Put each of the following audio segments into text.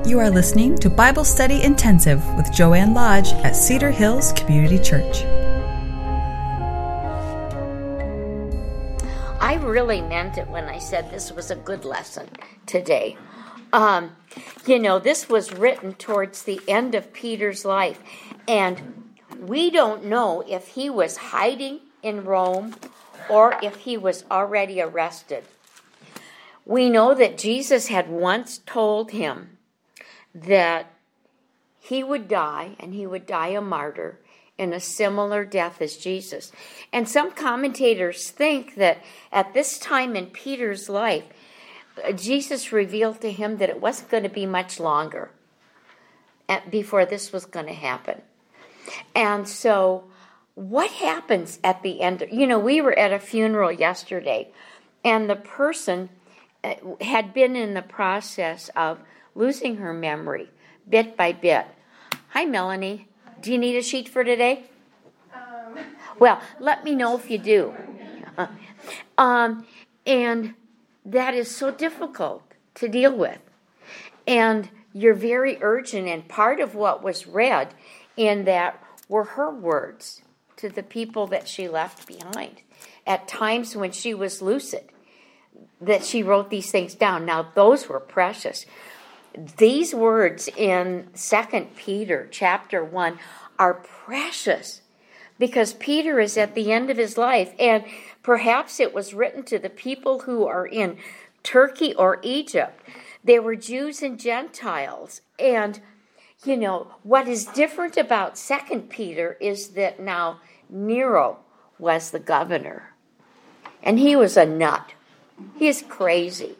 You are listening to Bible Study Intensive with Joanne Lodge at Cedar Hills Community Church. I really meant it when I said this was a good lesson today. This was written towards the end of Peter's life, and we don't know if he was hiding in Rome or if he was already arrested. We know that Jesus had once told him that he would die, and he would die a martyr in a similar death as Jesus. And some commentators think that at this time in Peter's life, Jesus revealed to him that it wasn't going to be much longer before this was going to happen. And so what happens at the end? We were at a funeral yesterday, and the person had been in the process of losing her memory bit by bit. Hi, Melanie. Do you need a sheet for today? Well, let me know if you do. And that is so difficult to deal with. And you're very urgent, and part of what was read in that were her words to the people that she left behind at times when she was lucid, that she wrote these things down. Now, those were precious. These words in 2 Peter chapter 1 are precious because Peter is at the end of his life, and perhaps it was written to the people who are in Turkey or Egypt. They were Jews and Gentiles. And, what is different about 2 Peter is that now Nero was the governor. And he was a nut. He is crazy.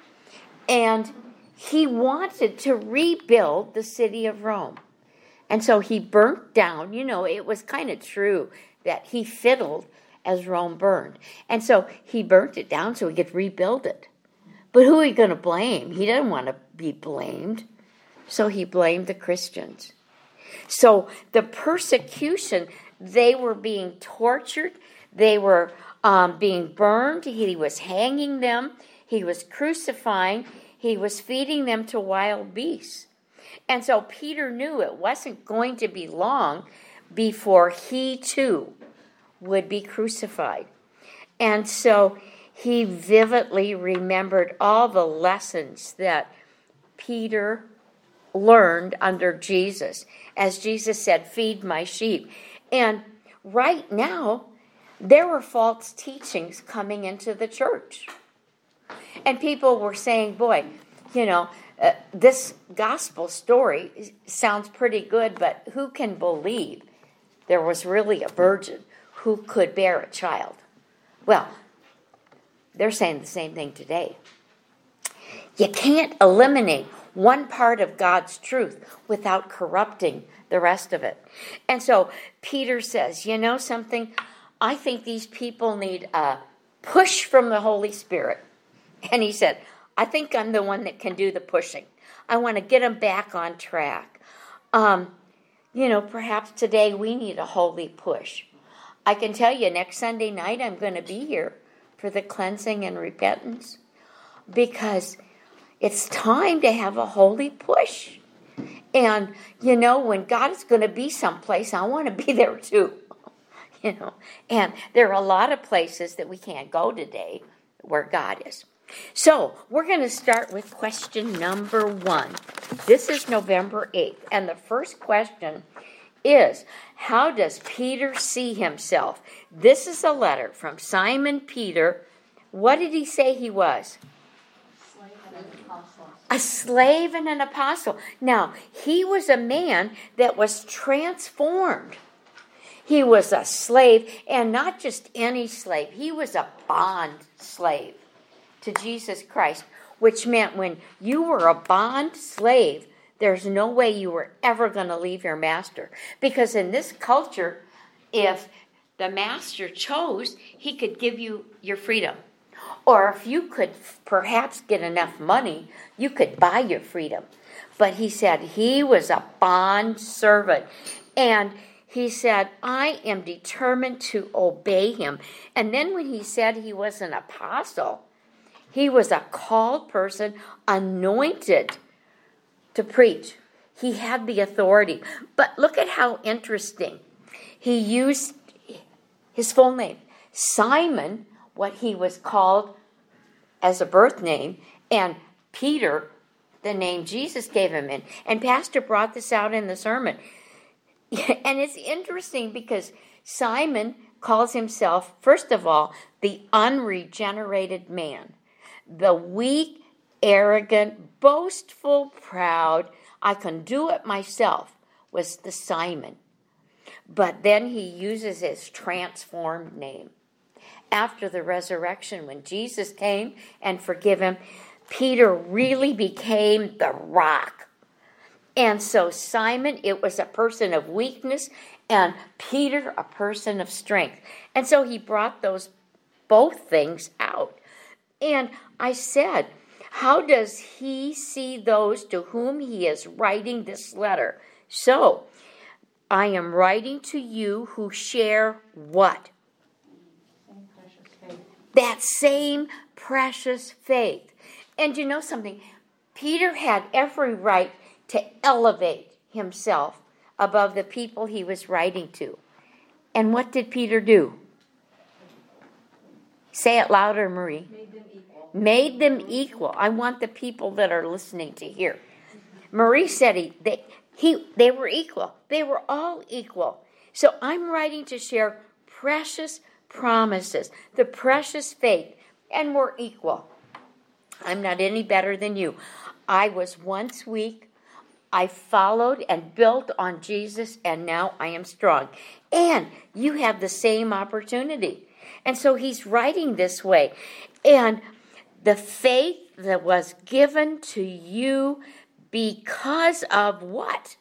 And he wanted to rebuild the city of Rome. And so he burnt down, it was kind of true that he fiddled as Rome burned. And so he burnt it down so he could rebuild it. But who are you going to blame? He didn't want to be blamed. So he blamed the Christians. So the persecution, they were being tortured. They were being burned. He was hanging them. He was crucifying. He was feeding them to wild beasts. And so Peter knew it wasn't going to be long before he too would be crucified. And so he vividly remembered all the lessons that Peter learned under Jesus. As Jesus said, "Feed my sheep." And right now, there were false teachings coming into the church. And people were saying, boy, this gospel story sounds pretty good, but who can believe there was really a virgin who could bear a child? Well, they're saying the same thing today. You can't eliminate one part of God's truth without corrupting the rest of it. And so Peter says, something? I think these people need a push from the Holy Spirit. And he said, I think I'm the one that can do the pushing. I want to get them back on track. Perhaps today we need a holy push. I can tell you next Sunday night I'm going to be here for the cleansing and repentance because it's time to have a holy push. And, when God is going to be someplace, I want to be there too. And there are a lot of places that we can't go today where God is. So we're going to start with question number 1. This is November 8th. And the first question is, how does Peter see himself? This is a letter from Simon Peter. What did he say he was? A slave and an apostle. Now, he was a man that was transformed. He was a slave, and not just any slave. He was a bond slave to Jesus Christ, which meant when you were a bond slave, there's no way you were ever going to leave your master. Because in this culture, if the master chose, he could give you your freedom. Or if you could perhaps get enough money, you could buy your freedom. But he said he was a bond servant. And he said, I am determined to obey him. And then when he said he was an apostle, he was a called person, anointed to preach. He had the authority. But look at how interesting. He used his full name. Simon, what he was called as a birth name, and Peter, the name Jesus gave him in. And Pastor brought this out in the sermon. And it's interesting because Simon calls himself, first of all, the unregenerated man. The weak, arrogant, boastful, proud, I can do it myself, was the Simon. But then he uses his transformed name. After the resurrection, when Jesus came and forgave him, Peter really became the rock. And so Simon, it was a person of weakness, and Peter, a person of strength. And so he brought those both things out. And I said, how does he see those to whom he is writing this letter? So, I am writing to you who share what? That same precious faith. And you know something? Peter had every right to elevate himself above the people he was writing to. And what did Peter do? Say it louder, Marie. Made them equal. Made them equal. I want the people that are listening to hear. Marie said they were equal. They were all equal. So I'm writing to share precious promises, the precious faith, and we're equal. I'm not any better than you. I was once weak. I followed and built on Jesus, and now I am strong. And you have the same opportunity. And so he's writing this way. And the faith that was given to you because of what?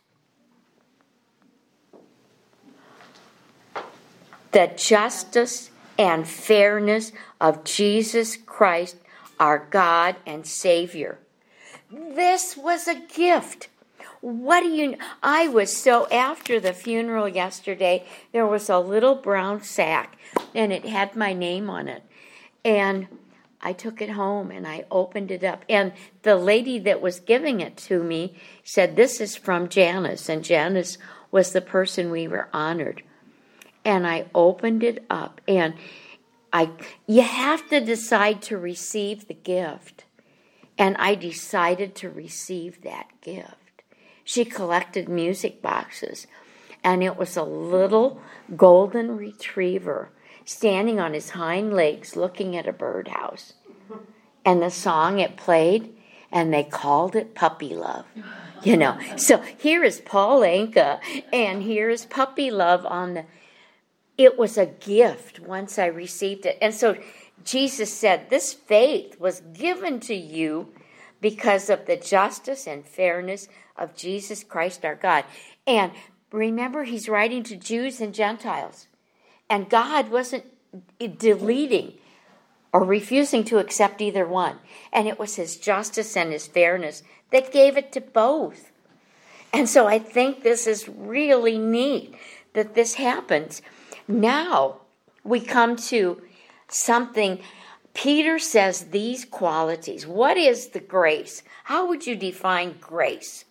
The justice and fairness of Jesus Christ, our God and Savior. This was a gift. I was so, after the funeral yesterday, there was a little brown sack, and it had my name on it. And I took it home, and I opened it up. And the lady that was giving it to me said, this is from Janice, and Janice was the person we were honored. And I opened it up, and you have to decide to receive the gift. And I decided to receive that gift. She collected music boxes, and it was a little golden retriever standing on his hind legs looking at a birdhouse. And the song it played, and they called it Puppy Love. You know, so here is Paul Anka, and here is Puppy Love on the... It was a gift once I received it. And so Jesus said, this faith was given to you because of the justice and fairness of Jesus Christ our God. And remember, he's writing to Jews and Gentiles. And God wasn't deleting or refusing to accept either one. And it was his justice and his fairness that gave it to both. And so I think this is really neat that this happens. Now we come to something. Peter says these qualities. What is the grace? How would you define grace?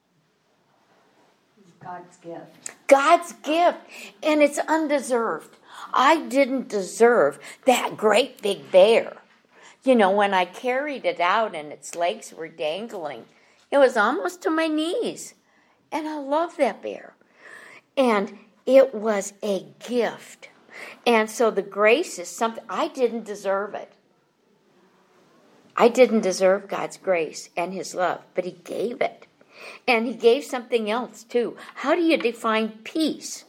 God's gift. God's gift. And it's undeserved. I didn't deserve that great big bear. You know, when I carried it out and its legs were dangling, it was almost to my knees. And I love that bear. And it was a gift. And so the grace is something, I didn't deserve it. I didn't deserve God's grace and his love, but he gave it. And he gave something else too. How do you define peace?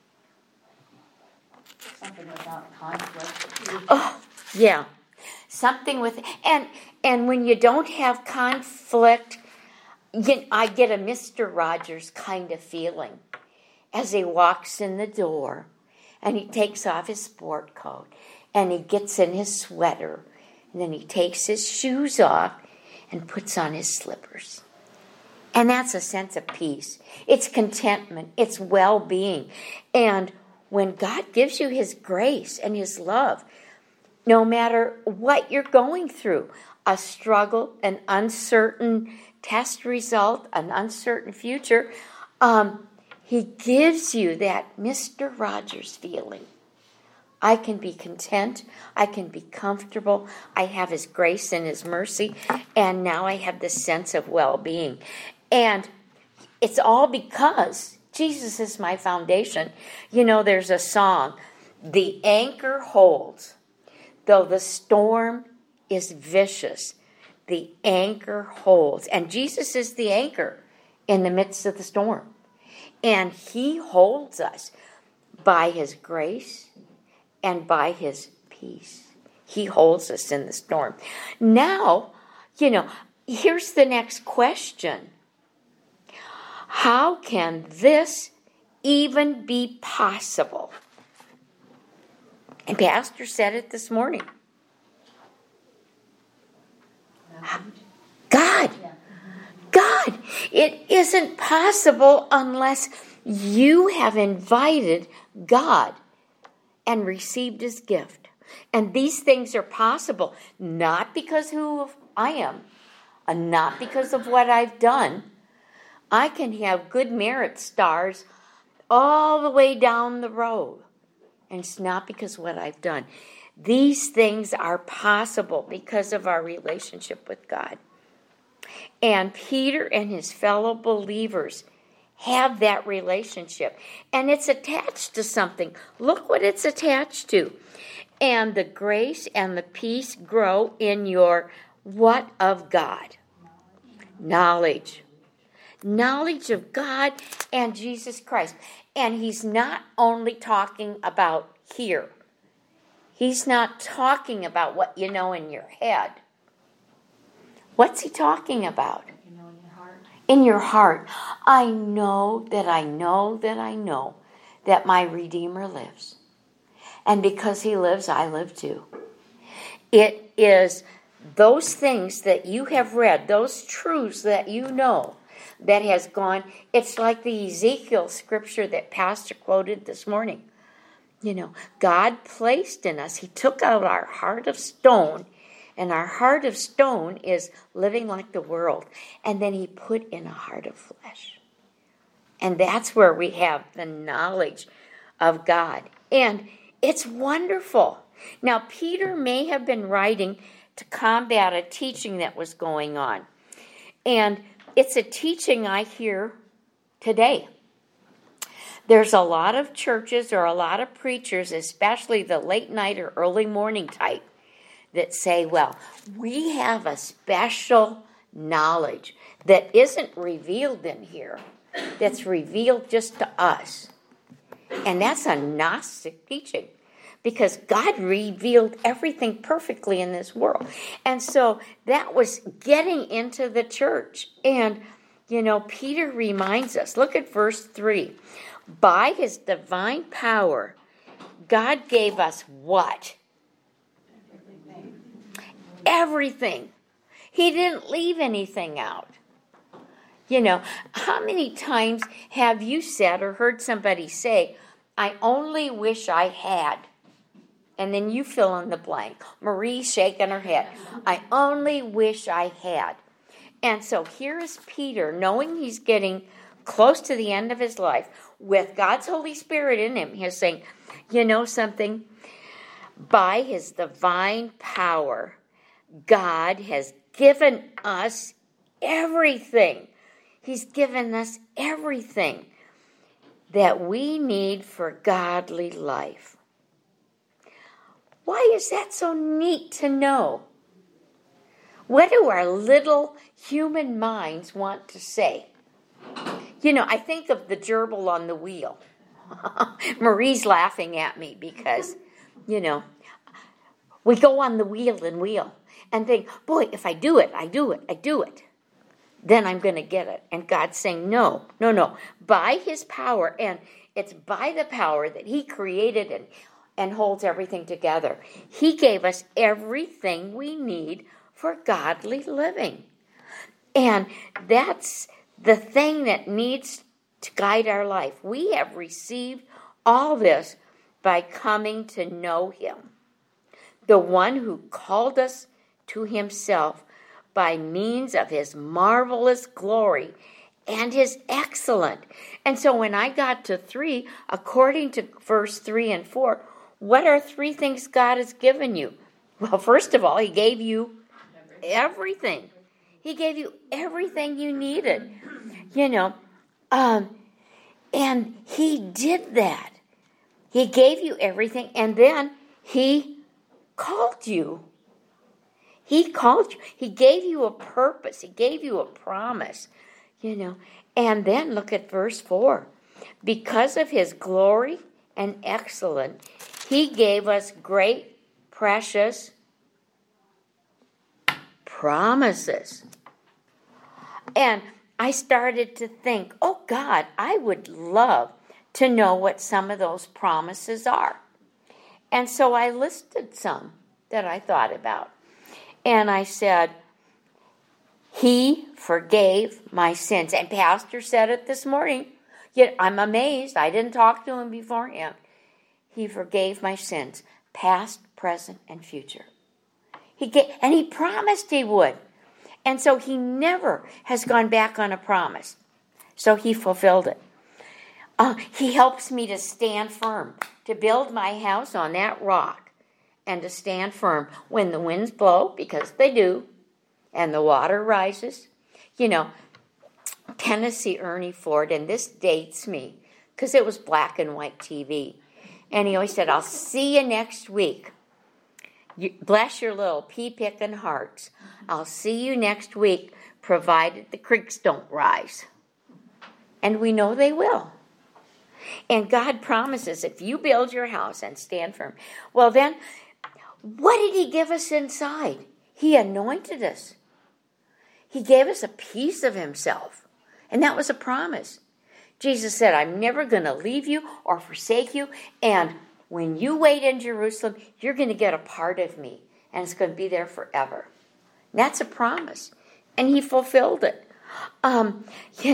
Something without conflict. Oh, yeah. Something with, and when you don't have conflict, I get a Mr. Rogers kind of feeling as he walks in the door and he takes off his sport coat and he gets in his sweater and then he takes his shoes off and puts on his slippers. And that's a sense of peace. It's contentment. It's well-being. And when God gives you his grace and his love, no matter what you're going through, a struggle, an uncertain test result, an uncertain future, he gives you that Mr. Rogers feeling. I can be content. I can be comfortable. I have his grace and his mercy. And now I have this sense of well-being. And it's all because Jesus is my foundation. You know, there's a song, "The anchor holds, though the storm is vicious. The anchor holds." And Jesus is the anchor in the midst of the storm. And he holds us by his grace and by his peace. He holds us in the storm. Now, here's the next question. How can this even be possible? And Pastor said it this morning. God. It isn't possible unless you have invited God and received his gift. And these things are possible not because who I am, and not because of what I've done. I can have good merit stars all the way down the road. And it's not because of what I've done. These things are possible because of our relationship with God. And Peter and his fellow believers have that relationship. And it's attached to something. Look what it's attached to. And the grace and the peace grow in your what of God? Knowledge. Knowledge of God and Jesus Christ. And he's not only talking about here. He's not talking about what you know in your head. What's he talking about? You know, in your heart. In your heart. I know that I know that I know that my Redeemer lives. And because he lives, I live too. It is those things that you have read, those truths that you know, that has gone. It's like the Ezekiel scripture that Pastor quoted this morning. God placed in us, he took out our heart of stone, and our heart of stone is living like the world. And then he put in a heart of flesh. And that's where we have the knowledge of God. And it's wonderful. Now, Peter may have been writing to combat a teaching that was going on. And it's a teaching I hear today. There's a lot of churches or a lot of preachers, especially the late night or early morning type, that say, well, we have a special knowledge that isn't revealed in here, that's revealed just to us. And that's a Gnostic teaching, because God revealed everything perfectly in this world. And so that was getting into the church. And, Peter reminds us, look at verse 3. By his divine power, God gave us what? Everything. He didn't leave anything out. How many times have you said or heard somebody say, I only wish I had? And then you fill in the blank. Marie's shaking her head. I only wish I had. And so here is Peter, knowing he's getting close to the end of his life, with God's Holy Spirit in him. He's saying, you know something? By his divine power, God has given us everything. He's given us everything that we need for godly life. Why is that so neat to know? What do our little human minds want to say? I think of the gerbil on the wheel. Marie's laughing at me because, we go on the wheel and think, boy, if I do it, then I'm going to get it. And God's saying, no. By his power, and it's by the power that he created and holds everything together. He gave us everything we need for godly living. And that's the thing that needs to guide our life. We have received all this by coming to know him. The one who called us to himself by means of his marvelous glory and his excellent. And so when I got to 3, according to verse 3 and 4, what are 3 things God has given you? Well, first of all, he gave you everything. He gave you everything you needed. And he did that. He gave you everything, and then he called you. He called you. He gave you a purpose. He gave you a promise, And then look at verse 4. Because of his glory and excellence, he gave us great, precious promises. And I started to think, oh God, I would love to know what some of those promises are. And so I listed some that I thought about. And I said, he forgave my sins. And Pastor said it this morning. Yet I'm amazed. I didn't talk to him beforehand. He forgave my sins, past, present, and future. And he promised he would. And so he never has gone back on a promise. So he fulfilled it. He helps me to stand firm, to build my house on that rock, and to stand firm when the winds blow, because they do, and the water rises. Tennessee Ernie Ford, and this dates me, because it was black and white TV. And he always said, I'll see you next week. Bless your little pea-picking hearts. I'll see you next week, provided the creeks don't rise. And we know they will. And God promises if you build your house and stand firm. Well then, what did he give us inside? He anointed us. He gave us a piece of himself. And that was a promise. Jesus said, I'm never going to leave you or forsake you. And when you wait in Jerusalem, you're going to get a part of me. And it's going to be there forever. And that's a promise. And he fulfilled it. And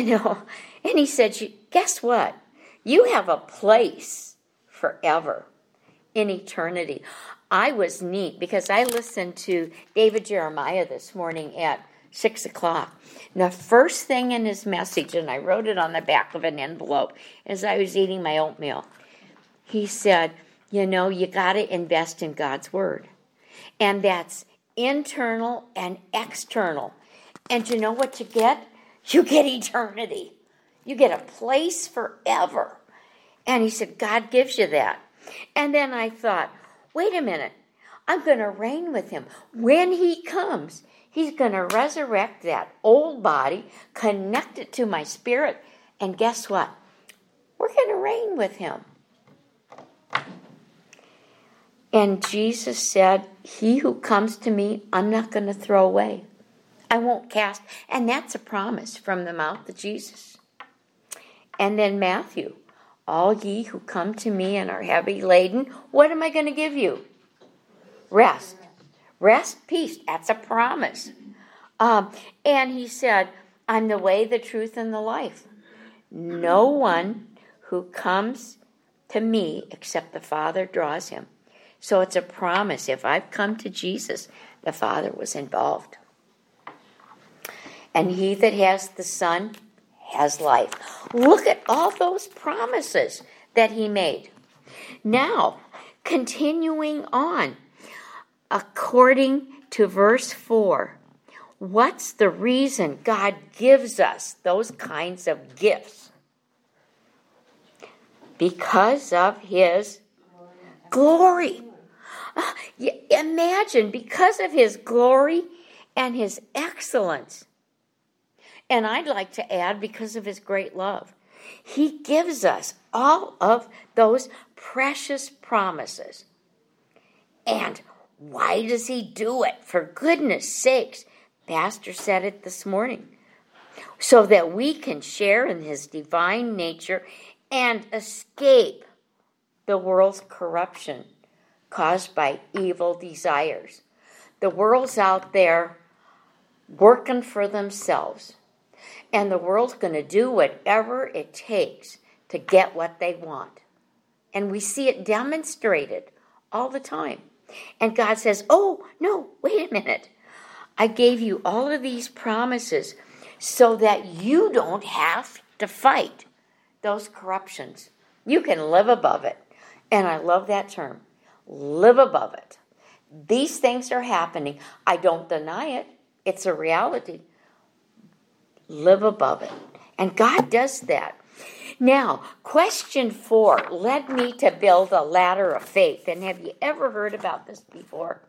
he said, guess what? You have a place forever in eternity. I was neat because I listened to David Jeremiah this morning at 6 o'clock. And the first thing in his message, and I wrote it on the back of an envelope as I was eating my oatmeal, he said, you got to invest in God's word. And that's internal and external. And you know what you get? You get eternity. You get a place forever. And he said, God gives you that. And then I thought, wait a minute. I'm going to reign with him. When he comes, he's going to resurrect that old body, connect it to my spirit. And guess what? We're going to reign with him. And Jesus said, he who comes to me, I'm not going to throw away. I won't cast. And that's a promise from the mouth of Jesus. And then Matthew, all ye who come to me and are heavy laden, what am I going to give you? Rest. Rest, peace. That's a promise. And he said, I'm the way, the truth, and the life. No one who comes to me except the Father draws him. So it's a promise. If I've come to Jesus, the Father was involved. And he that has the Son has life. Look at all those promises that he made. Now, continuing on, according to verse 4, what's the reason God gives us those kinds of gifts? Because of his glory. Imagine, because of his glory and his excellence. And I'd like to add, because of his great love. He gives us all of those precious promises. And why does he do it? For goodness sakes, Pastor said it this morning. So that we can share in his divine nature and escape the world's corruption caused by evil desires. The world's out there working for themselves. And the world's going to do whatever it takes to get what they want. And we see it demonstrated all the time. And God says, oh, no, wait a minute. I gave you all of these promises so that you don't have to fight those corruptions. You can live above it. And I love that term. Live above it. These things are happening. I don't deny it. It's a reality. Live above it. And God does that. Now, question 4 led me to build a ladder of faith. And have you ever heard about this before?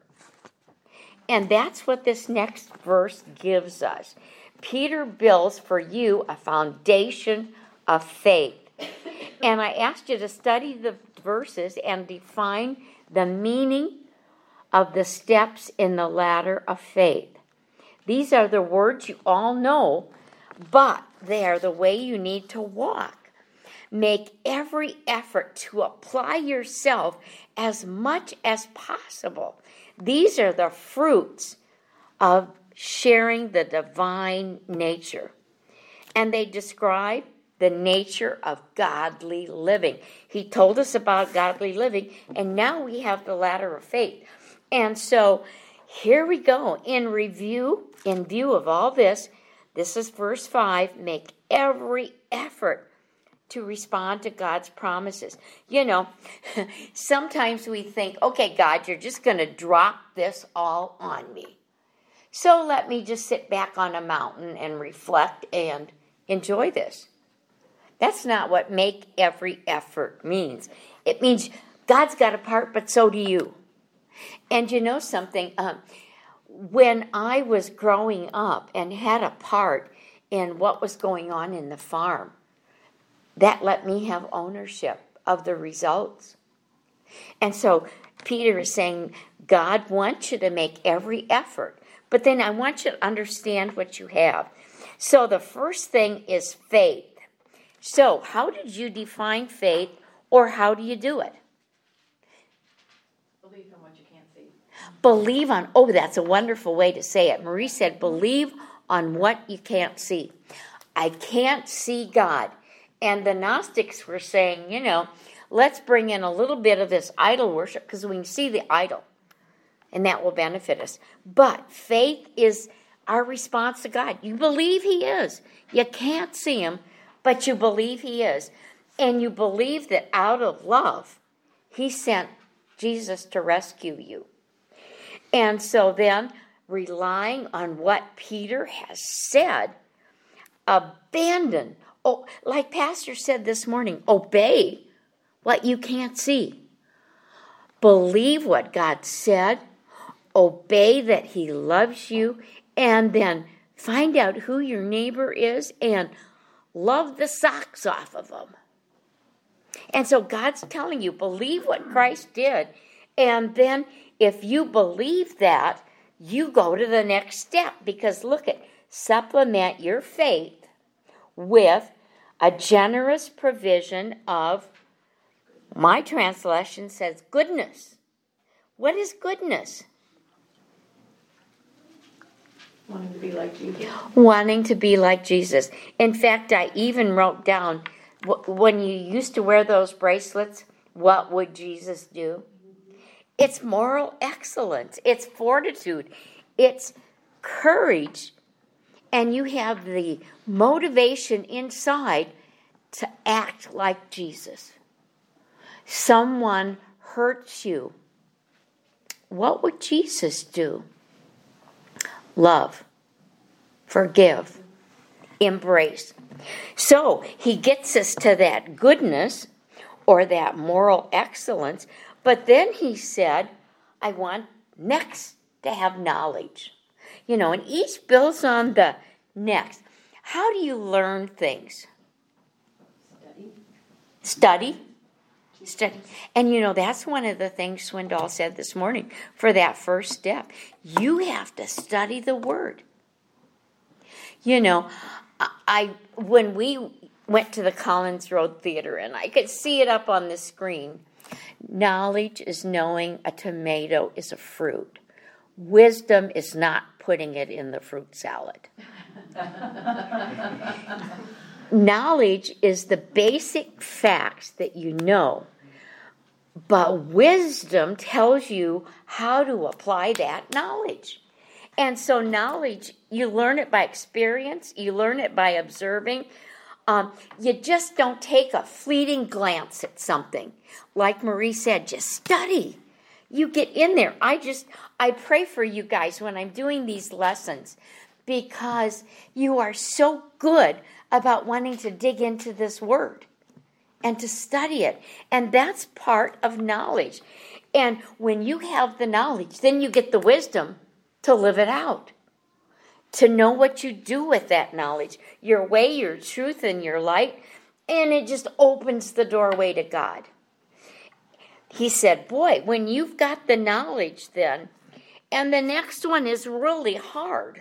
And that's what this next verse gives us. Peter builds for you a foundation of faith. And I asked you to study the verses and define the meaning of the steps in the ladder of faith. These are the words you all know, but they are the way you need to walk. Make every effort to apply yourself as much as possible. These are the fruits of sharing the divine nature. And they describe the nature of godly living. He told us about godly living, and now we have the ladder of faith. And so here we go. In view of all this, this is verse 5, make every effort to respond to God's promises. You know, sometimes we think, okay, God, you're just going to drop this all on me. So let me just sit back on a mountain and reflect and enjoy this. That's not what make every effort means. It means God's got a part, but so do you. And you know something? When I was growing up and had a part in what was going on in the farm, that let me have ownership of the results. And so Peter is saying, God wants you to make every effort, but then I want you to understand what you have. So the first thing is faith. So how did you define faith, or how do you do it? Believe in what you can't see. Believe on, oh, that's a wonderful way to say it. Marie said, believe on what you can't see. I can't see God. And the Gnostics were saying, you know, let's bring in a little bit of this idol worship because we can see the idol. And that will benefit us. But faith is our response to God. You believe He is. You can't see Him, but you believe He is. And you believe that out of love, He sent Jesus to rescue you. And so then, relying on what Peter has said, abandon. Oh, like Pastor said this morning, obey what you can't see. Believe what God said. Obey that He loves you. And then find out who your neighbor is and love the socks off of them. And so God's telling you, believe what Christ did. And then if you believe that, you go to the next step. Because look at, supplement your faith with a generous provision of, my translation says, goodness. What is goodness? Wanting to be like Jesus. Wanting to be like Jesus. In fact, I even wrote down, when you used to wear those bracelets, what would Jesus do? It's moral excellence. It's fortitude. It's courage. And you have the motivation inside to act like Jesus. Someone hurts you. What would Jesus do? Love, forgive, embrace. So he gets us to that goodness or that moral excellence. But then he said, I want next to have knowledge. You know, and each builds on the next. How do you learn things? Study. And you know, that's one of the things Swindoll said this morning for that first step. You have to study the Word. You know, when we went to the Collins Road Theater, and I could see it up on the screen, knowledge is knowing a tomato is a fruit. Wisdom is not putting it in the fruit salad. Knowledge is the basic facts that you know, but wisdom tells you how to apply that knowledge. And so knowledge, you learn it by experience. You learn it by observing. You just don't take a fleeting glance at something. Like Marie said, just study. You get in there. I pray for you guys when I'm doing these lessons because you are so good about wanting to dig into this word and to study it. And that's part of knowledge. And when you have the knowledge, then you get the wisdom to live it out, to know what you do with that knowledge, your way, your truth, and your light. And it just opens the doorway to God. He said, boy, when you've got the knowledge then, and the next one is really hard.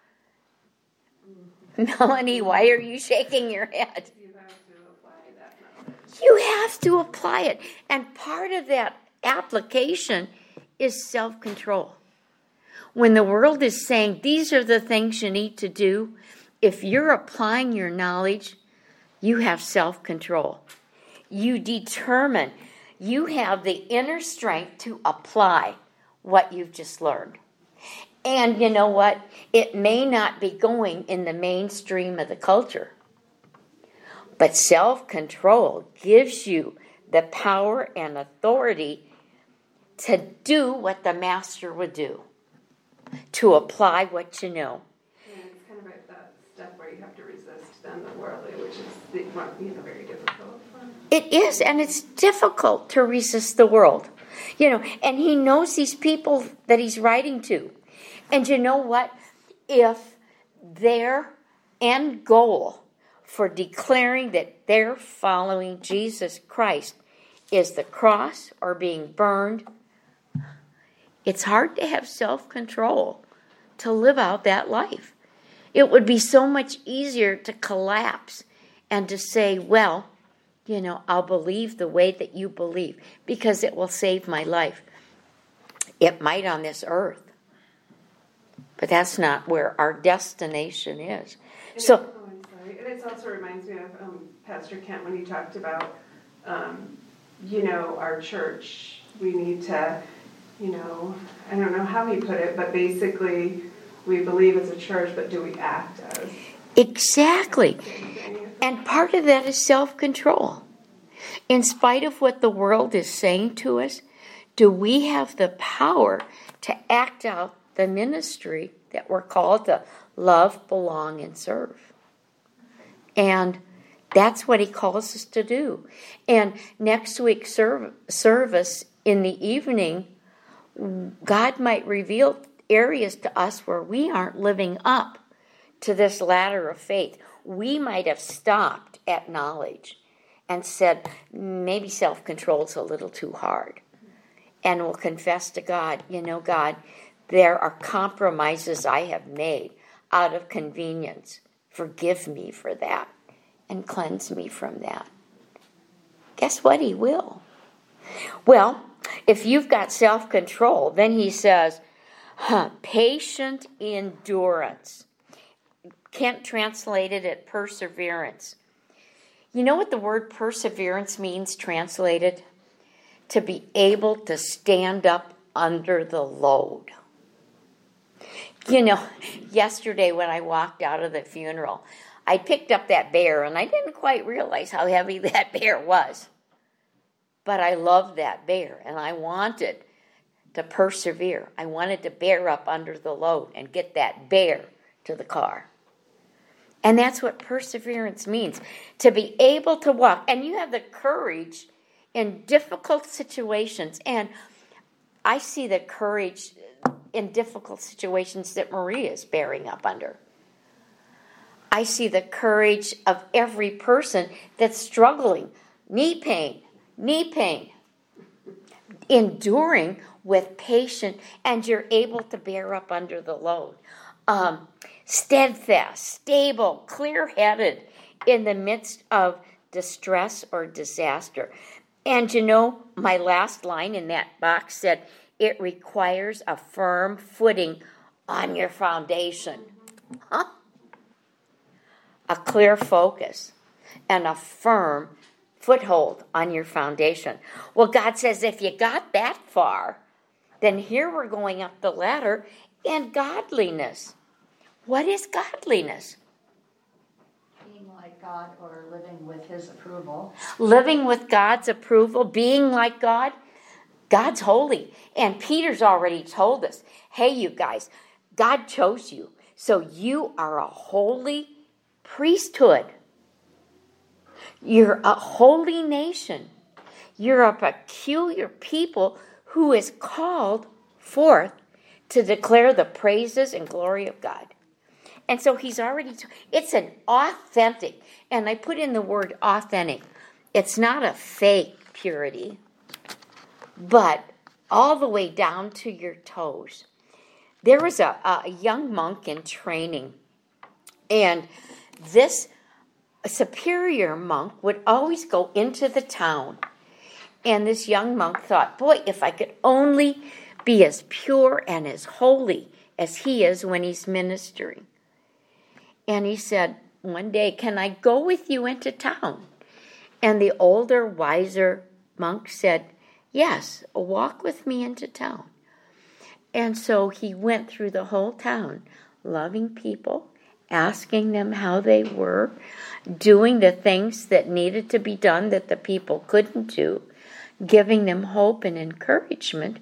Melanie, why are you shaking your head? You have to apply that knowledge. You have to apply it. And part of that application is self-control. When the world is saying, these are the things you need to do, if you're applying your knowledge, you have self-control. You determine, you have the inner strength to apply what you've just learned. And you know what? It may not be going in the mainstream of the culture. But self-control gives you the power and authority to do what the master would do. To apply what you know. And it's kind of like that step where you have to resist then the worldly, which is very difficult. It is, and it's difficult to resist the world. And he knows these people that he's writing to. And you know what? If their end goal for declaring that they're following Jesus Christ is the cross or being burned, it's hard to have self-control to live out that life. It would be so much easier to collapse and to say, well, I'll believe the way that you believe because it will save my life. It might on this earth, but that's not where our destination is. And it also reminds me of Pastor Kent when he talked about, our church. We need to, I don't know how he put it, but basically we believe as a church, but do we act as? Exactly. And part of that is self-control. In spite of what the world is saying to us, do we have the power to act out the ministry that we're called to love, belong, and serve? And that's what he calls us to do. And next week's service in the evening, God might reveal areas to us where we aren't living up to this ladder of faith. We might have stopped at knowledge and said, maybe self-control is a little too hard. And we'll confess to God, God, there are compromises I have made out of convenience. Forgive me for that and cleanse me from that. Guess what? He will. Well, if you've got self-control, then he says, patient endurance. Kent translated it perseverance. You know what the word perseverance means translated? To be able to stand up under the load. Yesterday when I walked out of the funeral, I picked up that bear and I didn't quite realize how heavy that bear was. But I loved that bear and I wanted to persevere. I wanted to bear up under the load and get that bear to the car. And that's what perseverance means, to be able to walk. And you have the courage in difficult situations. And I see the courage in difficult situations that Maria is bearing up under. I see the courage of every person that's struggling. Knee pain, enduring with patience, and you're able to bear up under the load. Steadfast, stable, clear-headed in the midst of distress or disaster. And my last line in that box said, it requires a firm footing on your foundation. A clear focus and a firm foothold on your foundation. Well, God says if you got that far, then here we're going up the ladder and godliness. What is godliness? Being like God or living with His approval. Living with God's approval, being like God. God's holy. And Peter's already told us, hey, you guys, God chose you. So you are a holy priesthood. You're a holy nation. You're a peculiar people who is called forth to declare the praises and glory of God. And so he's already, it's an authentic, and I put in the word authentic. It's not a fake purity, but all the way down to your toes. There was a young monk in training, and this superior monk would always go into the town. And this young monk thought, boy, if I could only be as pure and as holy as he is when he's ministering. And he said, one day, can I go with you into town? And the older, wiser monk said, yes, walk with me into town. And so he went through the whole town, loving people, asking them how they were, doing the things that needed to be done that the people couldn't do, giving them hope and encouragement.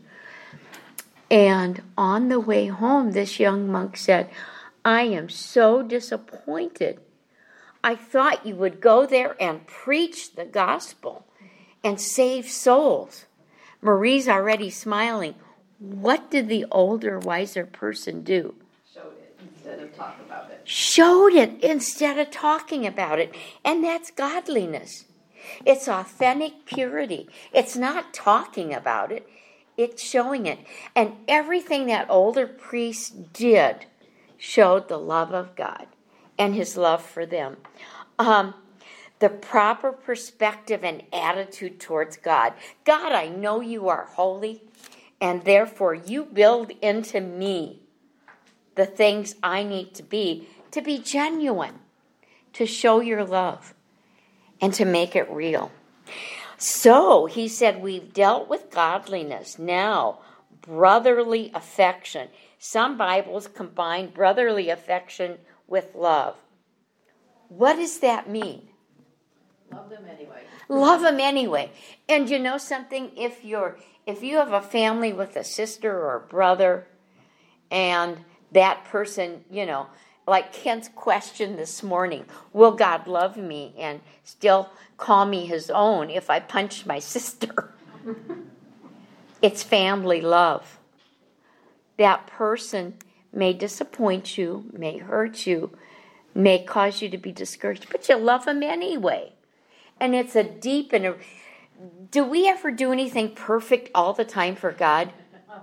And on the way home, this young monk said, I am so disappointed. I thought you would go there and preach the gospel and save souls. Marie's already smiling. What did the older, wiser person do? Showed it instead of talk about it. Showed it instead of talking about it. And that's godliness. It's authentic purity. It's not talking about it. It's showing it. And everything that older priest did showed the love of God and his love for them. The proper perspective and attitude towards God. God, I know you are holy, and therefore you build into me the things I need to be genuine, to show your love, and to make it real. So he said, we've dealt with godliness. Now, brotherly affection. Some Bibles combine brotherly affection with love. What does that mean? Love them anyway. Love them anyway. And you know something? If you have a family with a sister or a brother, and that person, like Kent's question this morning, will God love me and still call me his own if I punch my sister? It's family love. That person may disappoint you, may hurt you, may cause you to be discouraged, but you love them anyway. And it's a deep and do we ever do anything perfect all the time for God?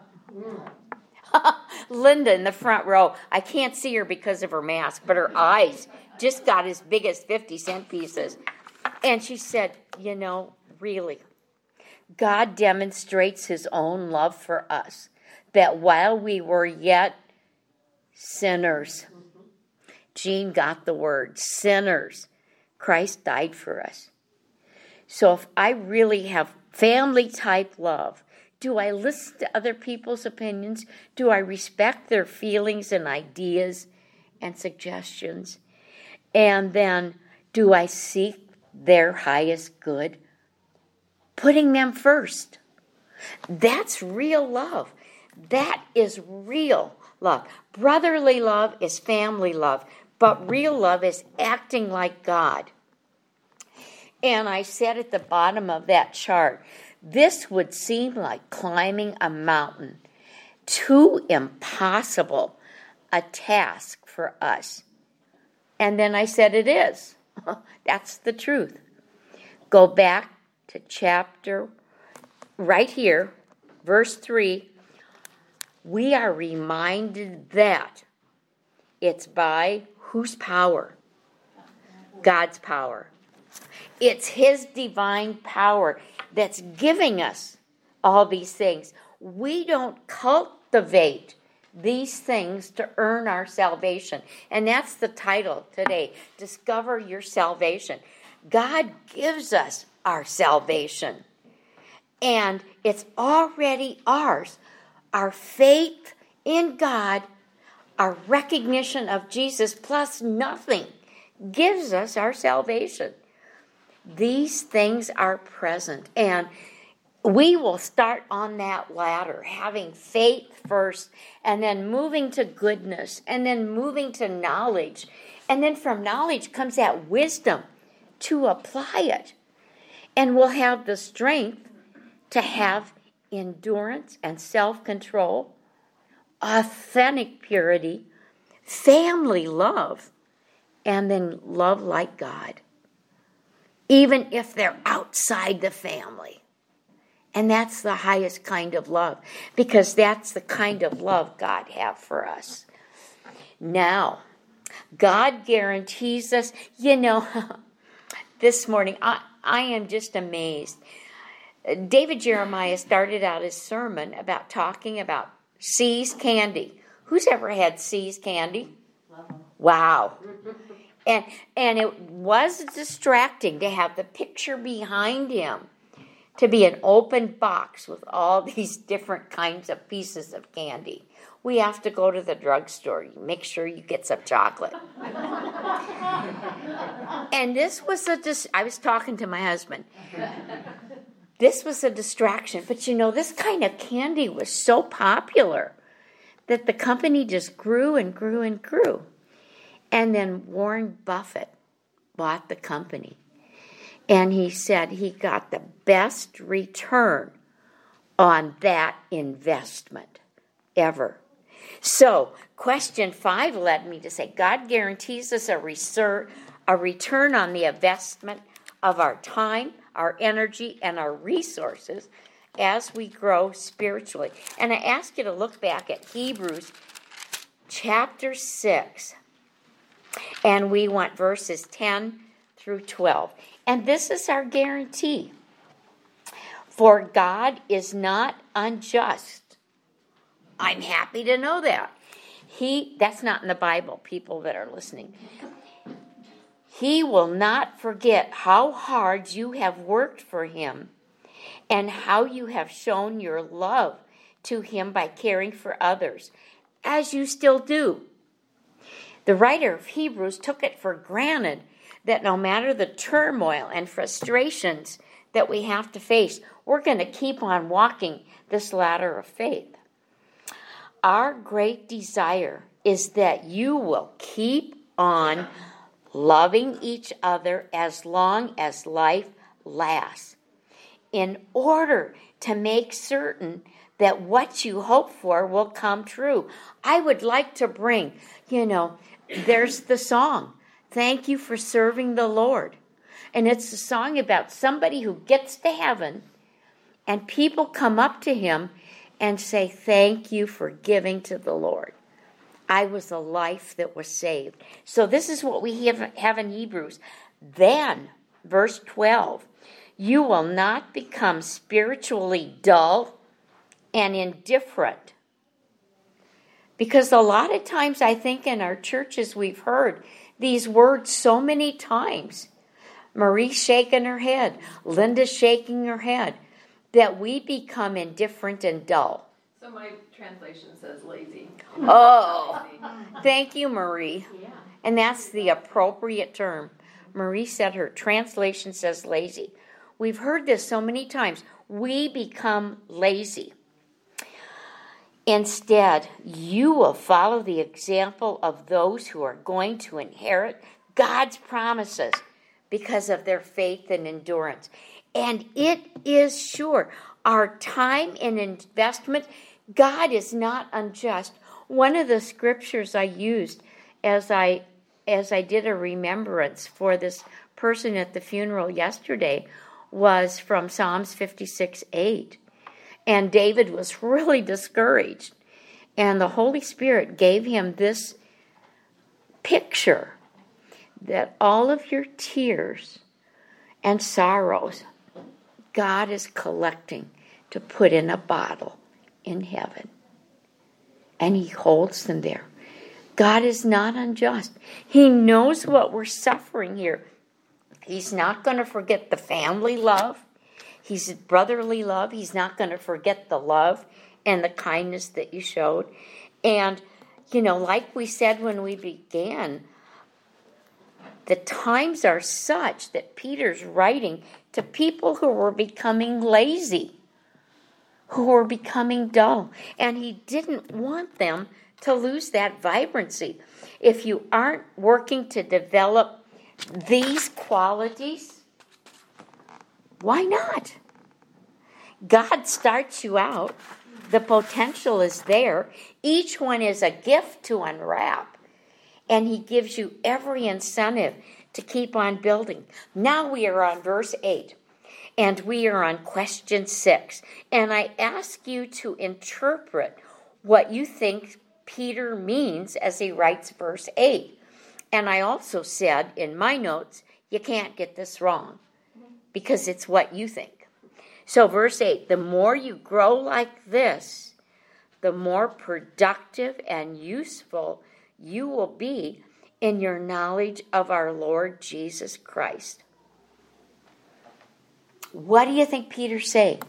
Linda in the front row, I can't see her because of her mask, but her eyes just got as big as 50-cent pieces. And she said, really, God demonstrates his own love for us, that while we were yet sinners, Jean got the word, sinners, Christ died for us. So if I really have family-type love, do I listen to other people's opinions? Do I respect their feelings and ideas and suggestions? And then do I seek their highest good? Putting them first. That's real love. That is real love. Brotherly love is family love, but real love is acting like God. And I said at the bottom of that chart, this would seem like climbing a mountain. Too impossible a task for us. And then I said it is. That's the truth. Go back to chapter right here, verse 3. We are reminded that it's by whose power? God's power. It's his divine power that's giving us all these things. We don't cultivate these things to earn our salvation. And that's the title today. Discover your salvation. God gives us our salvation. And it's already ours. Our faith in God, our recognition of Jesus plus nothing gives us our salvation. These things are present, and we will start on that ladder, having faith first, and then moving to goodness, and then moving to knowledge. And then from knowledge comes that wisdom to apply it. And we'll have the strength to have endurance and self-control, authentic purity, family love, and then love like God, even if they're outside the family. And that's the highest kind of love, because that's the kind of love God has for us. Now, God guarantees us, this morning, I am just amazed. David Jeremiah started out his sermon about talking about See's candy. Who's ever had See's candy? Wow. And it was distracting to have the picture behind him to be an open box with all these different kinds of pieces of candy. We have to go to the drugstore. Make sure you get some chocolate. And this was I was talking to my husband. This was a distraction. But this kind of candy was so popular that the company just grew and grew and grew. And then Warren Buffett bought the company. And he said he got the best return on that investment ever. So, question 5 led me to say, God guarantees us a return on the investment of our time, our energy, and our resources as we grow spiritually. And I ask you to look back at Hebrews chapter 6, and we want verses 10 through 12. And this is our guarantee. For God is not unjust. I'm happy to know that. That's not in the Bible, people that are listening. He will not forget how hard you have worked for him and how you have shown your love to him by caring for others, as you still do. The writer of Hebrews took it for granted that no matter the turmoil and frustrations that we have to face, we're going to keep on walking this ladder of faith. Our great desire is that you will keep on loving each other as long as life lasts, in order to make certain that what you hope for will come true. I would like to bring, there's the song, Thank You for Serving the Lord. And it's a song about somebody who gets to heaven and people come up to him and say, thank you for giving to the Lord. I was a life that was saved. So this is what we have in Hebrews. Then, verse 12, you will not become spiritually dull and indifferent. Because a lot of times I think in our churches we've heard these words so many times. Marie's shaking her head. Linda's shaking her head. That we become indifferent and dull. So my translation says lazy. Oh, thank you, Marie. Yeah. And that's the appropriate term. Marie said her translation says lazy. We've heard this so many times. We become lazy. Instead, you will follow the example of those who are going to inherit God's promises because of their faith and endurance. And it is sure, our time and investment, God is not unjust. One of the scriptures I used as I did a remembrance for this person at the funeral yesterday was from Psalms 56:8. And David was really discouraged. And the Holy Spirit gave him this picture that all of your tears and sorrows, God is collecting to put in a bottle in heaven. And he holds them there. God is not unjust. He knows what we're suffering here. He's not going to forget the family love. He's brotherly love. He's not going to forget the love and the kindness that you showed. And, like we said when we began, the times are such that Peter's writing to people who were becoming lazy, who were becoming dull. And he didn't want them to lose that vibrancy. If you aren't working to develop these qualities, why not? God starts you out. The potential is there. Each one is a gift to unwrap. And he gives you every incentive to keep on building. Now we are on verse 8. And we are on question 6. And I ask you to interpret what you think Peter means as he writes verse 8. And I also said in my notes, you can't get this wrong because it's what you think. So verse 8, the more you grow like this, the more productive and useful you will be in your knowledge of our Lord Jesus Christ. What do you think Peter's saying?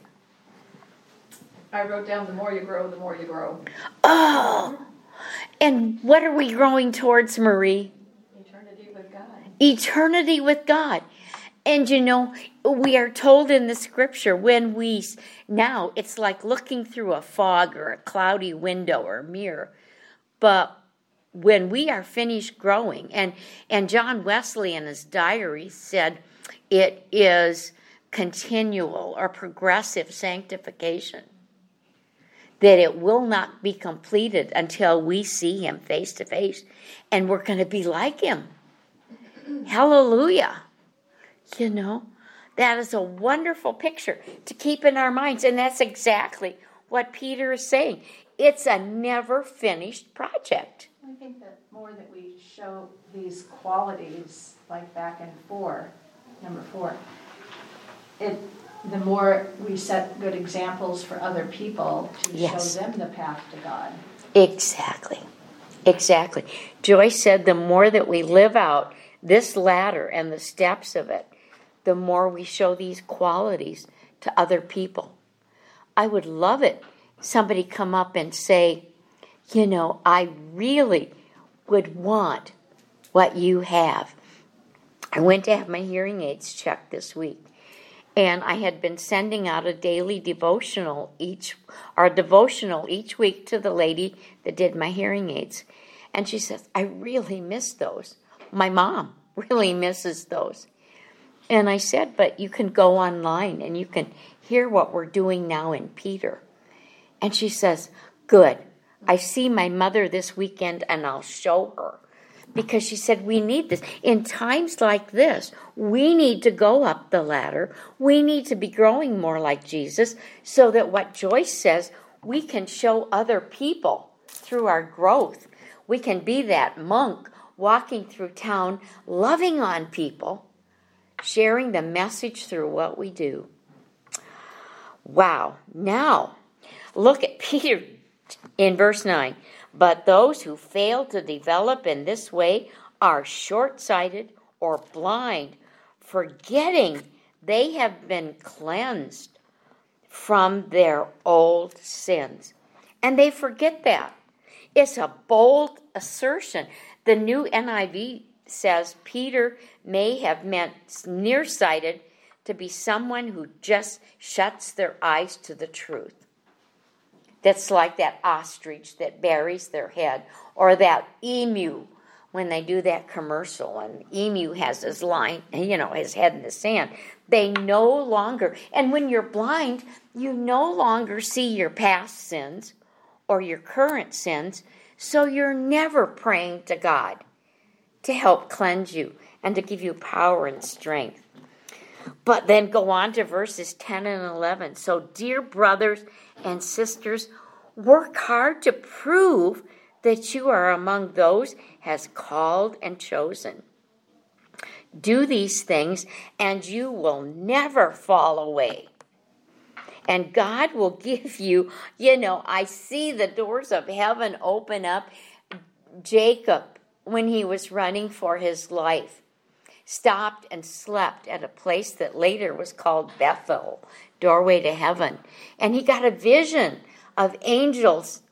I wrote down the more you grow, the more you grow. Oh, and what are we growing towards, Marie? Eternity with God. Eternity with God. And we are told in the scripture now it's like looking through a fog or a cloudy window or mirror. But when we are finished growing, and John Wesley in his diary said it is continual or progressive sanctification, that it will not be completed until we see him face to face, and we're going to be like him. Hallelujah. That is a wonderful picture to keep in our minds, and that's exactly what Peter is saying. It's a never finished project. I think that more that we show these qualities, like back in number 4, the more we set good examples for other people to Yes. show them the path to God. Exactly. Joyce said the more that we live out this ladder and the steps of it, the more we show these qualities to other people. I would love it. Somebody come up and say, I really would want what you have. I went to have my hearing aids checked this week. And I had been sending out a daily devotional each week to the lady that did my hearing aids. And she says, I really miss those. My mom really misses those. And I said, but you can go online and you can hear what we're doing now in Peter. And she says, good. I see my mother this weekend and I'll show her. Because she said, we need this. In times like this, we need to go up the ladder. We need to be growing more like Jesus so that what Joyce says, we can show other people through our growth. We can be that monk walking through town, loving on people, sharing the message through what we do. Wow. Now, look at Peter in verse 9. But those who fail to develop in this way are short-sighted or blind, forgetting they have been cleansed from their old sins. And they forget that. It's a bold assertion. The new NIV says Peter may have meant nearsighted to be someone who just shuts their eyes to the truth. That's like that ostrich that buries their head, or that emu when they do that commercial and emu has his line, his head in the sand. They no longer, and when you're blind, you no longer see your past sins or your current sins, so you're never praying to God to help cleanse you and to give you power and strength. But then go on to verses 10 and 11. So, dear brothers and sisters, work hard to prove that you are among those has called and chosen. Do these things, and you will never fall away. And God will give you, I see the doors of heaven open up. Jacob, when he was running for his life, stopped and slept at a place that later was called Bethel, doorway to heaven. And he got a vision of angels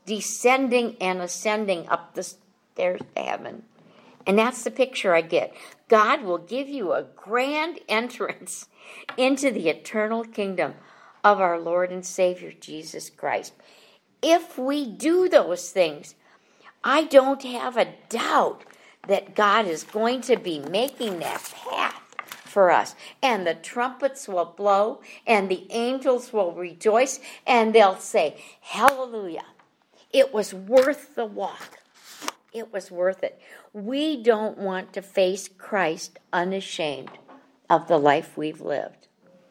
descending and ascending up the stairs to heaven. And that's the picture I get. God will give you a grand entrance into the eternal kingdom of our Lord and Savior Jesus Christ. If we do those things, I don't have a doubt that God is going to be making that path for us. And the trumpets will blow, and the angels will rejoice, and they'll say, hallelujah. It was worth the walk. It was worth it. We don't want to face Christ unashamed of the life we've lived.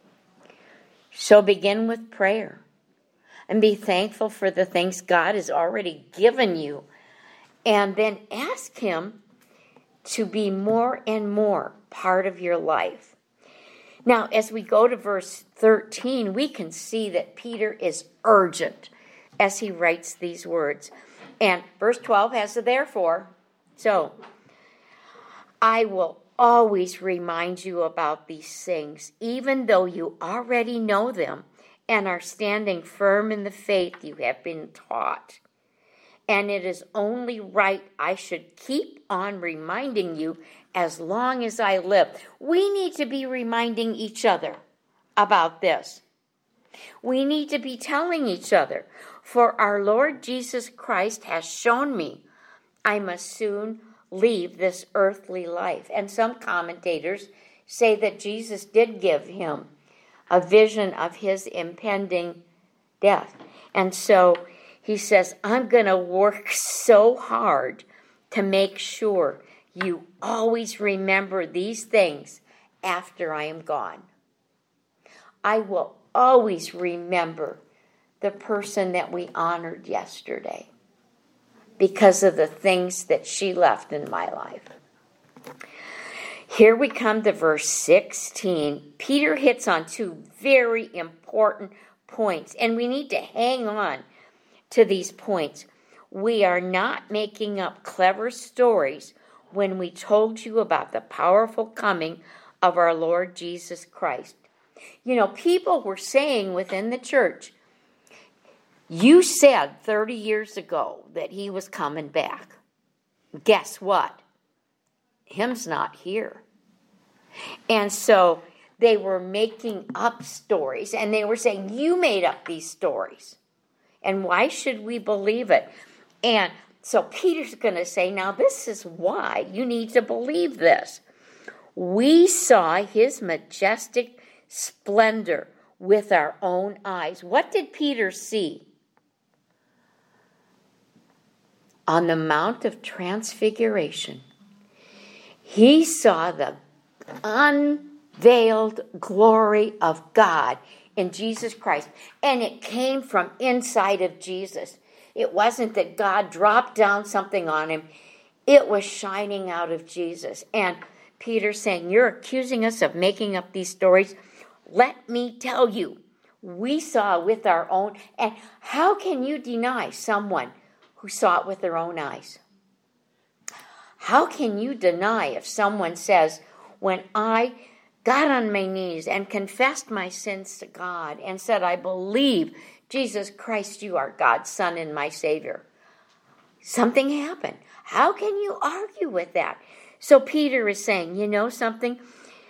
So begin with prayer and be thankful for the things God has already given you. And then ask Him to be more and more part of your life. Now, as we go to verse 13, we can see that Peter is urgent as he writes these words. And verse 12 has a therefore. So, I will always remind you about these things, even though you already know them and are standing firm in the faith you have been taught. And it is only right I should keep on reminding you as long as I live. We need to be reminding each other about this. We need to be telling each other, for our Lord Jesus Christ has shown me I must soon leave this earthly life. And some commentators say that Jesus did give him a vision of his impending death. And so he says, I'm going to work so hard to make sure you always remember these things after I am gone. I will always remember the person that we honored yesterday because of the things that she left in my life. Here we come to verse 16. Peter hits on two very important points, and we need to hang on to these points. We are not making up clever stories when we told you about the powerful coming of our Lord Jesus Christ. You know, people were saying within the church, you said 30 years ago that he was coming back. Guess what? Him's not here. And so they were making up stories, and they were saying, you made up these stories. And why should we believe it? And so Peter's going to say, now this is why you need to believe this. We saw his majestic splendor with our own eyes. What did Peter see? On the Mount of Transfiguration, he saw the unveiled glory of God in Jesus Christ. And it came from inside of Jesus. It wasn't that God dropped down something on him. It was shining out of Jesus. And Peter's saying, you're accusing us of making up these stories. Let me tell you, we saw with our own. And how can you deny someone who saw it with their own eyes? How can you deny if someone says, when I got on my knees and confessed my sins to God and said, I believe Jesus Christ, you are God's Son and my Savior, something happened. How can you argue with that? So Peter is saying, you know something?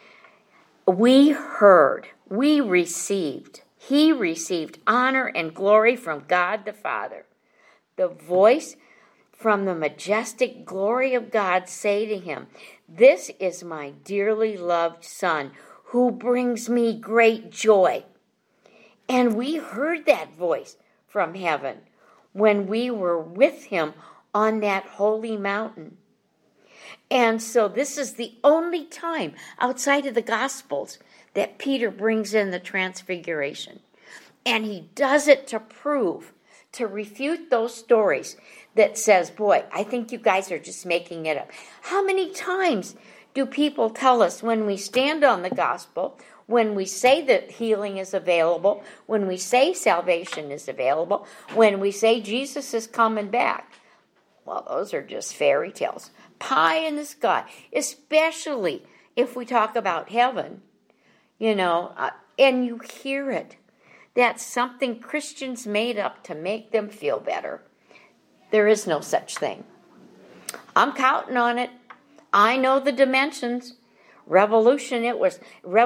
We heard, we received, he received honor and glory from God the Father. The voice from the majestic glory of God say to him, this is my dearly loved Son, who brings me great joy. And we heard that voice from heaven when we were with him on that holy mountain. And so this is the only time outside of the Gospels that Peter brings in the Transfiguration. And he does it to prove, to refute those stories that says, boy, I think you guys are just making it up. How many times do people tell us when we stand on the gospel, when we say that healing is available, when we say salvation is available, when we say Jesus is coming back? Well, those are just fairy tales. Pie in the sky, especially if we talk about heaven, and you hear it. That's something Christians made up to make them feel better. There is no such thing. I'm counting on it. I know the dimensions. Revelation, it was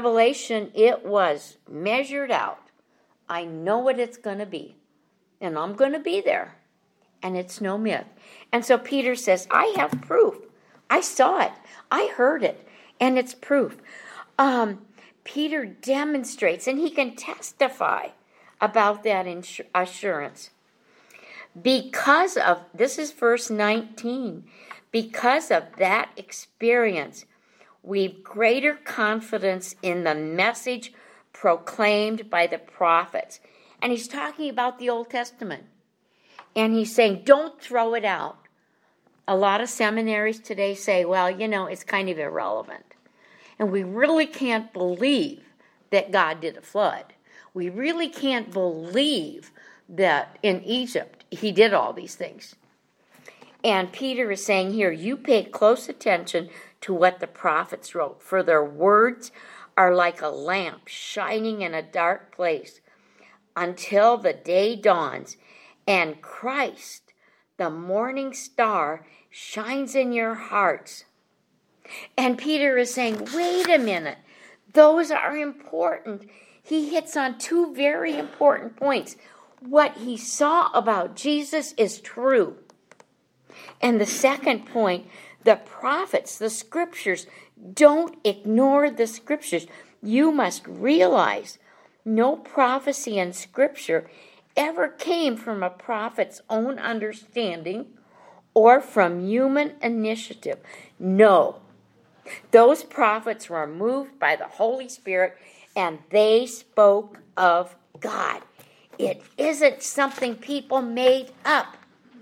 measured out. I know what it's going to be. And I'm going to be there. And it's no myth. And so Peter says, I have proof. I saw it. I heard it. And it's proof. Peter demonstrates, and he can testify about that assurance. Because of, this is verse 19, because of that experience, we've greater confidence in the message proclaimed by the prophets. And he's talking about the Old Testament. And he's saying, don't throw it out. A lot of seminaries today say, well, it's kind of irrelevant. And we really can't believe that God did a flood. We really can't believe that in Egypt he did all these things. And Peter is saying here, you pay close attention to what the prophets wrote, for their words are like a lamp shining in a dark place until the day dawns and Christ, the morning star, shines in your hearts. And Peter is saying, wait a minute, those are important. He hits on two very important points. What he saw about Jesus is true. And the second point, the prophets, the scriptures, don't ignore the scriptures. You must realize no prophecy in scripture ever came from a prophet's own understanding or from human initiative. No. Those prophets were moved by the Holy Spirit and they spoke of God. It isn't something people made up.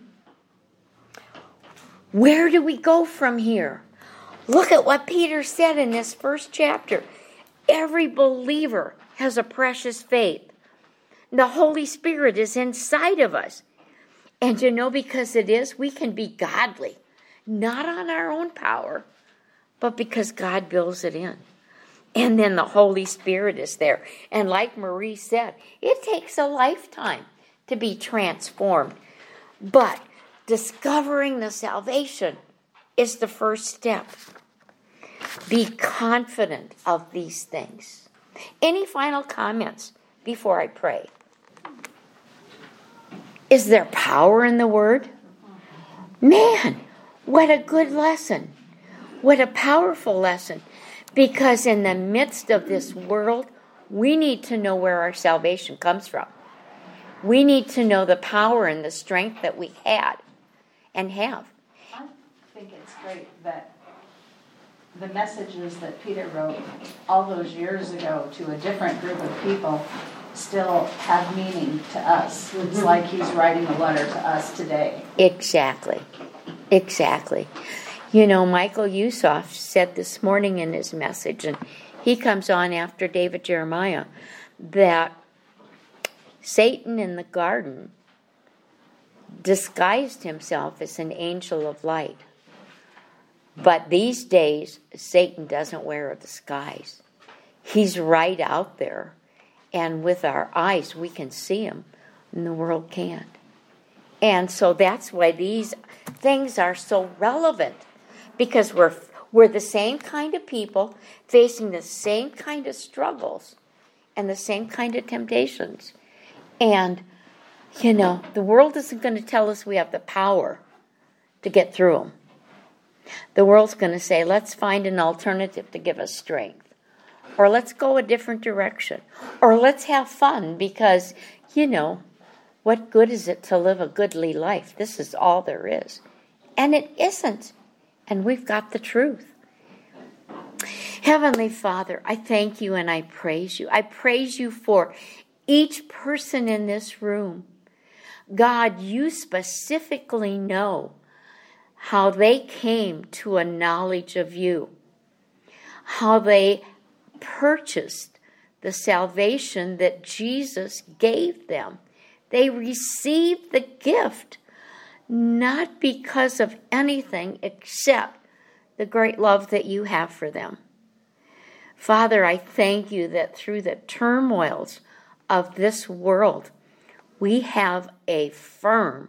Where do we go from here? Look at what Peter said in this first chapter. Every believer has a precious faith. The Holy Spirit is inside of us. And because it is, we can be godly. Not on our own power, but because God builds it in. And then the Holy Spirit is there. And like Marie said, it takes a lifetime to be transformed. But discovering the salvation is the first step. Be confident of these things. Any final comments before I pray? Is there power in the Word? Man, what a good lesson. What a powerful lesson. Because in the midst of this world, we need to know where our salvation comes from. We need to know the power and the strength that we had and have. I think it's great that the messages that Peter wrote all those years ago to a different group of people still have meaning to us. Mm-hmm. It's like he's writing a letter to us today. Exactly. Michael Yusoff said this morning in his message, and he comes on after David Jeremiah, that Satan in the garden disguised himself as an angel of light. But these days, Satan doesn't wear a disguise. He's right out there. And with our eyes, we can see him, and the world can't. And so that's why these things are so relevant, because we're the same kind of people facing the same kind of struggles and the same kind of temptations. And, the world isn't going to tell us we have the power to get through them. The world's going to say, let's find an alternative to give us strength. Or let's go a different direction. Or let's have fun because, what good is it to live a goodly life? This is all there is. And it isn't. And we've got the truth. Heavenly Father, I thank you and I praise you. I praise you for each person in this room. God, you specifically know how they came to a knowledge of you, how they purchased the salvation that Jesus gave them. They received the gift not because of anything except the great love that you have for them. Father, I thank you that through the turmoils of this world, we have a firm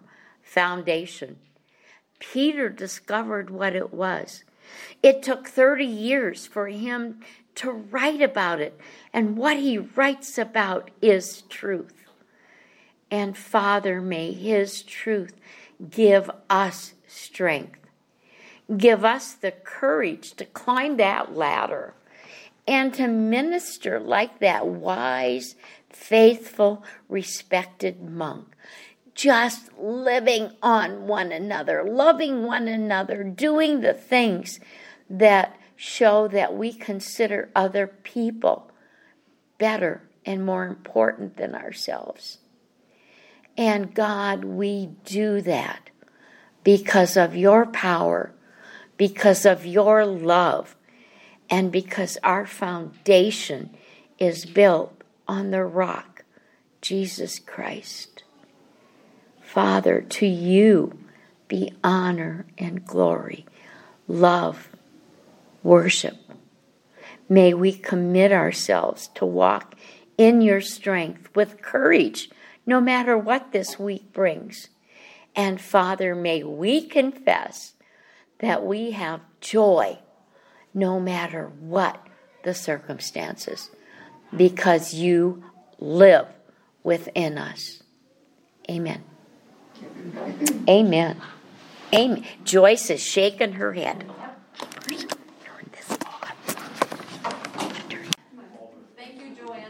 foundation. Peter discovered what it was. It took 30 years for him to write about it, and what he writes about is truth. And Father, may his truth give us strength. Give us the courage to climb that ladder and to minister like that wise, faithful, respected monk. Just living on one another, loving one another, doing the things that show that we consider other people better and more important than ourselves. And God, we do that because of your power, because of your love, and because our foundation is built on the rock, Jesus Christ. Father, to you be honor and glory, love, worship. May we commit ourselves to walk in your strength with courage, no matter what this week brings. And Father, may we confess that we have joy no matter what the circumstances, because you live within us. Amen. Amen. Amen. Joyce is shaking her head.